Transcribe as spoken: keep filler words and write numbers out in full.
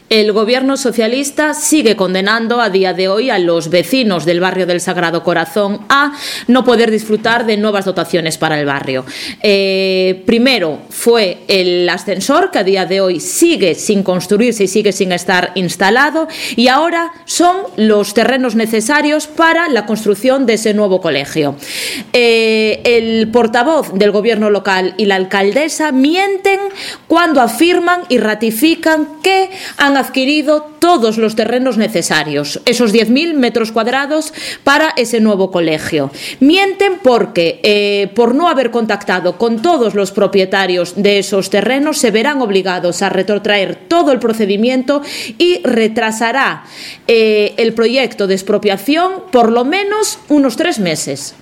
El gobierno socialista sigue condenando a día de hoy a los vecinos del barrio del Sagrado Corazón a no poder disfrutar de nuevas dotaciones para el barrio. Eh, primero fue el ascensor, que a día de hoy sigue sin construirse y sigue sin estar instalado, y ahora son los terrenos necesarios para la construcción de ese nuevo colegio. Eh, el portavoz del gobierno local y la alcaldesa mienten cuando afirman y ratifican que han adquirido todos los terrenos necesarios, esos diez mil metros cuadrados para ese nuevo colegio. Mienten porque, eh, por no haber contactado con todos los propietarios de esos terrenos, se verán obligados a retrotraer todo el procedimiento y retrasará eh, el proyecto de expropiación por lo menos unos tres meses.